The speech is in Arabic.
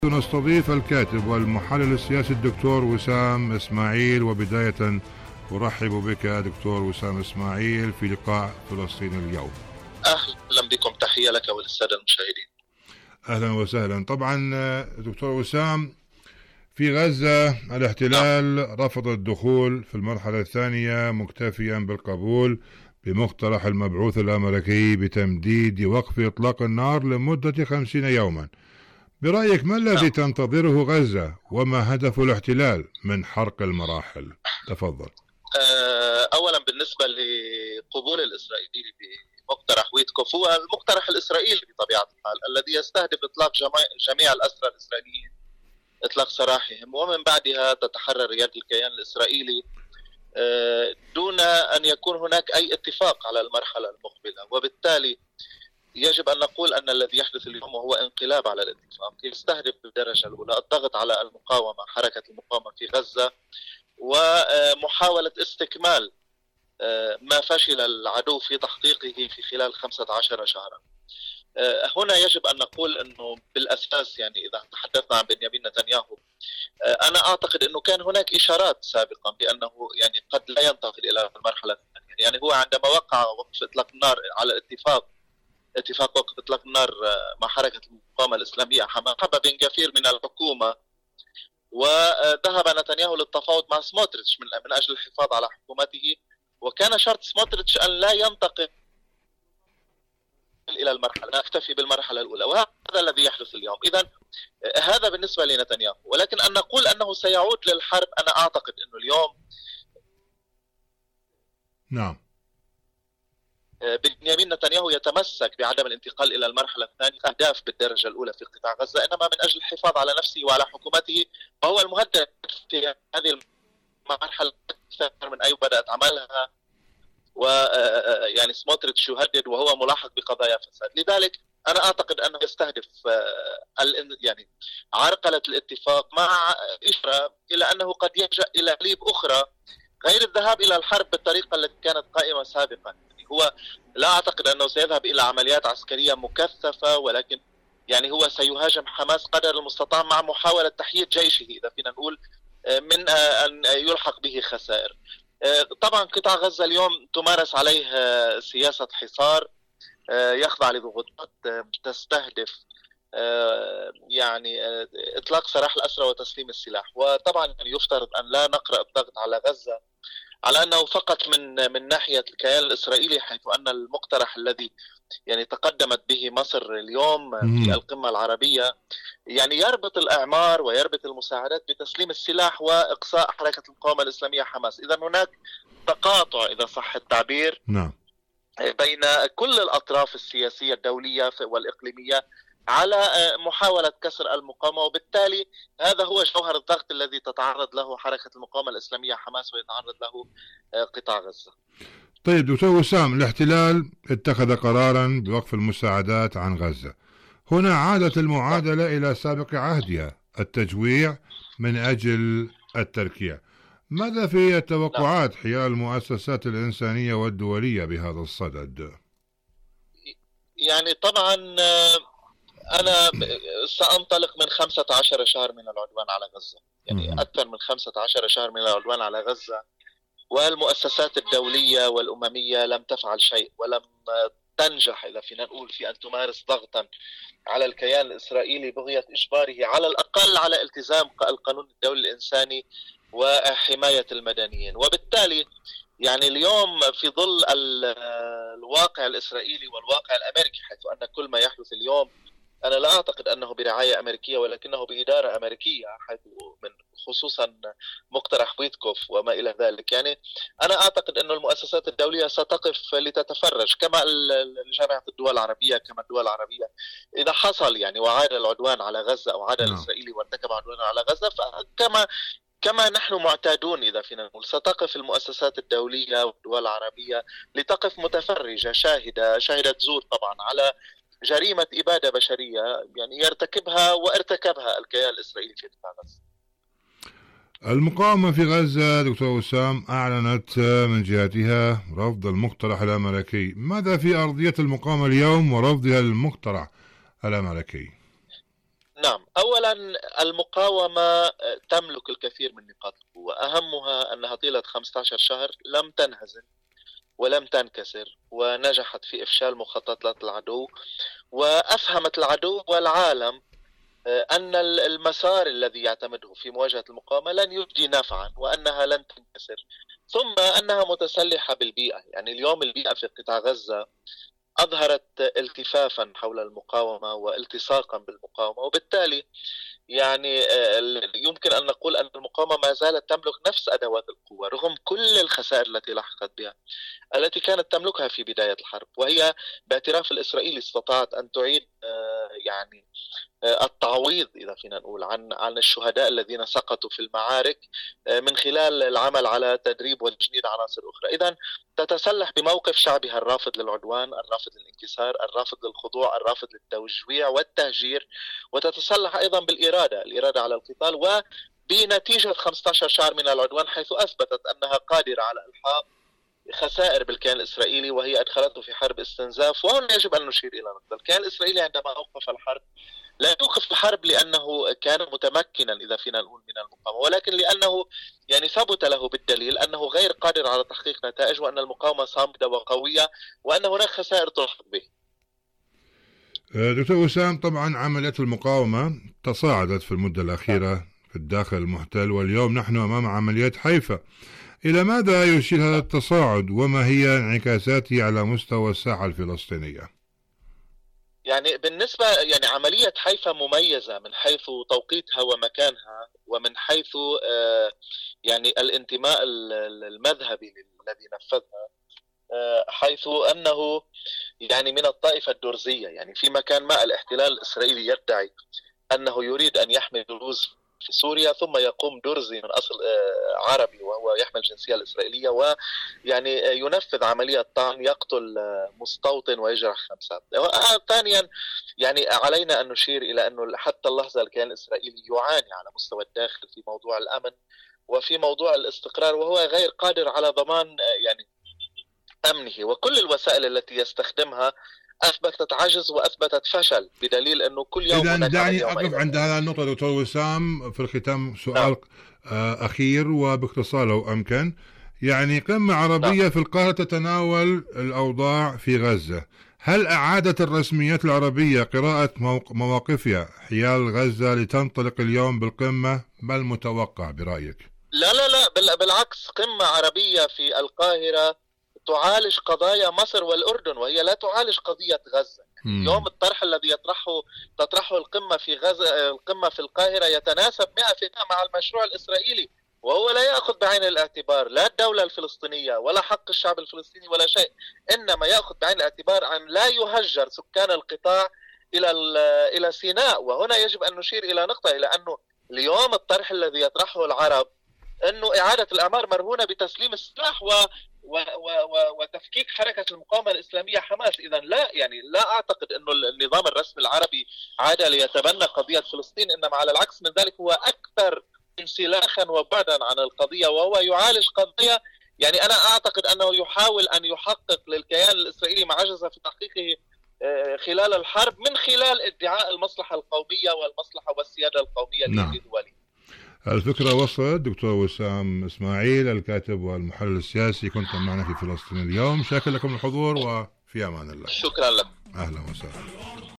نستضيف الكاتب والمحلل السياسي الدكتور وسام إسماعيل. وبداية أرحب بك دكتور وسام إسماعيل في لقاء فلسطين اليوم. أهلا بكم، تحية لك وللسادة المشاهدين. أهلا وسهلا. طبعا دكتور وسام، في غزة الاحتلال رفض الدخول في المرحلة الثانية مكتفيا بالقبول بمقترح المبعوث الأمريكي بتمديد وقف إطلاق النار لمدة 50 يوما. برأيك ما الذي تنتظره غزة وما هدف الاحتلال من حرق المراحل؟ تفضل. أولا بالنسبة لقبول الإسرائيلي بمقترح ويتكوف، هو المقترح الإسرائيلي بطبيعة الحال الذي يستهدف إطلاق جميع الأسرى الإسرائيليين، إطلاق سراحهم، ومن بعدها تتحرر يد الكيان الإسرائيلي دون أن يكون هناك أي اتفاق على المرحلة المقبلة. وبالتالي يجب أن نقول أن الذي يحدث اليوم هو انقلاب على الاتفاق، يستهدف بالدرجة الأولى الضغط على المقاومة، حركة المقاومة في غزة، ومحاولة استكمال ما فشل العدو في تحقيقه في خلال 15 شهرا. هنا يجب أن نقول أنه بالأساس، يعني إذا تحدثنا عن بنيامين نتنياهو، أنا أعتقد أنه كان هناك إشارات سابقا بأنه يعني قد لا ينتقل إلى المرحلة الثانية. يعني هو عندما وقع وقف إطلاق النار على اتفاق وقف إطلاق النار مع حركة المقاومة الإسلامية حماس، حب بن غفير من الحكومة، وذهب نتنياهو للتفاوض مع سموتريتش من أجل الحفاظ على حكومته، وكان شرط سموتريتش أن لا ينتقل إلى المرحلة، نكتفي بالمرحلة الأولى، وهذا الذي يحدث اليوم. إذن هذا بالنسبة لنتنياهو، ولكن أن نقول أنه سيعود للحرب، أنا أعتقد أنه اليوم نعم بنيامين نتنياهو يتمسك بعدم الانتقال إلى المرحلة الثانية أهداف بالدرجة الأولى في قطاع غزة، إنما من أجل الحفاظ على نفسه وعلى حكومته، فهو المهدد في هذه المرحلة أكثر من أي بدأت عملها، ويعني سموتريتش يهدد وهو ملاحق بقضايا فساد. لذلك أنا أعتقد أنه يستهدف يعني عرقلة الاتفاق مع إشارة إلى أنه قد يلجأ إلى أساليب أخرى غير الذهاب إلى الحرب بالطريقة التي كانت قائمة سابقا. هو لا أعتقد أنه سيذهب إلى عمليات عسكرية مكثفة، ولكن يعني هو سيهاجم حماس قدر المستطاع مع محاولة تحييد جيشه، إذا فينا نقول، من أن يلحق به خسائر. طبعا قطاع غزة اليوم تمارس عليه سياسة حصار يخضع لضغوطات تستهدف يعني إطلاق سراح الأسرى وتسليم السلاح. وطبعا يعني يفترض أن لا نقرأ الضغط على غزة على أنه فقط من ناحية الكيان الإسرائيلي، حيث أن المقترح الذي يعني تقدمت به مصر اليوم في القمة العربية يعني يربط الأعمار ويربط المساعدات بتسليم السلاح وإقصاء حركة المقاومة الإسلامية حماس. إذا هناك تقاطع إذا صح التعبير بين كل الأطراف السياسية الدولية والإقليمية على محاولة كسر المقاومة، وبالتالي هذا هو جوهر الضغط الذي تتعرض له حركة المقاومة الإسلامية حماس ويتعرض له قطاع غزة. طيب دكتور وسام، الاحتلال اتخذ قرارا بوقف المساعدات عن غزة. هنا عادت المعادلة إلى سابق عهدها، التجويع من أجل التركيع. ماذا في التوقعات حيال المؤسسات الإنسانية والدولية بهذا الصدد؟ يعني طبعا أنا سأنطلق من 15 شهر من العدوان على غزة، يعني أكثر من 15 شهر من العدوان على غزة، والمؤسسات الدولية والأممية لم تفعل شيء ولم تنجح إذا فينا نقول في أن تمارس ضغطا على الكيان الإسرائيلي بغية إجباره على الأقل على التزام القانون الدولي الإنساني وحماية المدنيين. وبالتالي يعني اليوم في ظل الواقع الإسرائيلي والواقع الأمريكي، حيث أن كل ما يحدث اليوم أنا لا أعتقد أنه برعاية أمريكية ولكنه بإدارة أمريكية، حيث من خصوصا مقترح ويتكوف وما إلى ذلك. يعني أنا أعتقد أن المؤسسات الدولية ستقف لتتفرج، كما جامعة الدول العربية، كما الدول العربية إذا حصل يعني وعاد العدوان على غزة أو عاد الإسرائيلي وارتكب عدوان على غزة، كما نحن معتادون إذا فينا نقول ستقف المؤسسات الدولية والدول العربية لتقف متفرجة شاهدة زور طبعا على جريمة إبادة بشرية يعني يرتكبها وارتكبها الكيان الإسرائيلي في قطاع غزة. المقاومة في غزة دكتور وسام أعلنت من جهتها رفض المقترح الأمريكي. ماذا في أرضية المقاومة اليوم ورفضها للمقترح الأمريكي؟ نعم، أولا المقاومة تملك الكثير من نقاط القوة، أهمها أنها طيلة 15 شهر لم تنهزم ولم تنكسر، ونجحت في إفشال مخططات العدو، وأفهمت العدو والعالم أن المسار الذي يعتمده في مواجهة المقاومة لن يجدي نفعا، وأنها لن تنكسر، ثم أنها متسلحة بالبيئة. يعني اليوم البيئة في قطاع غزة أظهرت التفافا حول المقاومة والتصاقا بالمقاومة، وبالتالي يعني يمكن أن نقول أن المقاومة ما زالت تملك نفس أدوات القوة رغم كل الخسائر التي لحقت بها، التي كانت تملكها في بداية الحرب، وهي باعتراف الإسرائيلي استطاعت أن تعيد يعني التعويض إذا فينا نقول عن الشهداء الذين سقطوا في المعارك من خلال العمل على تدريب وتجنيد عناصر أخرى. إذن تتسلح بموقف شعبها الرافض للعدوان، الرافض للانكسار، الرافض للخضوع، الرافض للتوجيع والتهجير، وتتسلح أيضا الإرادة على القتال، وبنتيجة 15 شهر من العدوان حيث أثبتت أنها قادرة على إلحاق خسائر بالكيان الإسرائيلي، وهي أدخلته في حرب استنزاف. وهنا يجب أن نشير إلى نقطة: الكيان الإسرائيلي عندما أوقف الحرب لا يوقف الحرب لأنه كان متمكنا إذا فينا نقول من المقاومة، ولكن لأنه يعني ثبت له بالدليل أنه غير قادر على تحقيق نتائج، وأن المقاومة صامدة وقوية، وأن هناك خسائر تلحق به. دكتور وسام، طبعا عملية المقاومة تصاعدت في المدة الأخيرة في الداخل المحتل، واليوم نحن أمام عملية حيفا. إلى ماذا يشير هذا التصاعد، وما هي انعكاساته على مستوى الساحة الفلسطينية؟ يعني بالنسبة يعني عملية حيفا مميزة من حيث توقيتها ومكانها، ومن حيث يعني الانتماء المذهبي الذي نفذها، حيث أنه يعني من الطائفة الدرزية. يعني في مكان ما الاحتلال الإسرائيلي يدعي أنه يريد أن يحمي دروز في سوريا، ثم يقوم درزي من أصل عربي وهو يحمل الجنسية الإسرائيلية ويعني ينفذ عملية طعن، يقتل مستوطن ويجرح 5. ثانيا يعني علينا أن نشير إلى أنه حتى اللحظة الكيان الإسرائيلي يعاني على مستوى الداخل في موضوع الأمن وفي موضوع الاستقرار، وهو غير قادر على ضمان يعني أمنه، وكل الوسائل التي يستخدمها أثبتت عجز وأثبتت فشل، بدليل أنه كل يوم. إذا دعني أقف عند هذا النقطة دكتور وسام في الختام. سؤال أخير وباختصار لو أمكن. يعني قمة عربية في القاهرة تتناول الأوضاع في غزة، هل أعادت الرسميات العربية قراءة مواقفها حيال غزة لتنطلق اليوم بالقمة؟ ما المتوقع برأيك؟ لا، بالعكس، قمة عربية في القاهرة تعالج قضايا مصر والأردن، وهي لا تعالج قضية غزة. اليوم الطرح الذي تطرحه القمة في غزة، القمة في القاهرة، يتناسب 100% مع المشروع الإسرائيلي، وهو لا يأخذ بعين الاعتبار لا الدولة الفلسطينية ولا حق الشعب الفلسطيني ولا شيء، إنما يأخذ بعين الاعتبار أن لا يهجر سكان القطاع إلى سيناء. وهنا يجب أن نشير إلى نقطة، إلى أنه اليوم الطرح الذي يطرحه العرب أنه إعادة الأعمار مرهونة بتسليم السلاح وتفكيك حركة المقاومة الإسلامية حماس. إذا لا أعتقد أنه النظام الرسمي العربي عاد ليتبنى قضية فلسطين، إنما على العكس من ذلك هو أكثر انسلاخا وبعدا عن القضية، وهو يعالج قضية. يعني أنا أعتقد أنه يحاول أن يحقق للكيان الإسرائيلي ما عجز في تحقيقه خلال الحرب من خلال ادعاء المصلحة القومية والمصلحة والسيادة القومية لدولي. الفكرة وصلت. دكتور وسام إسماعيل، الكاتب والمحلل السياسي، كنت معنا في فلسطين اليوم. شاكر لكم الحضور، وفي أمان الله. شكرا لك. أهلا وسهلا.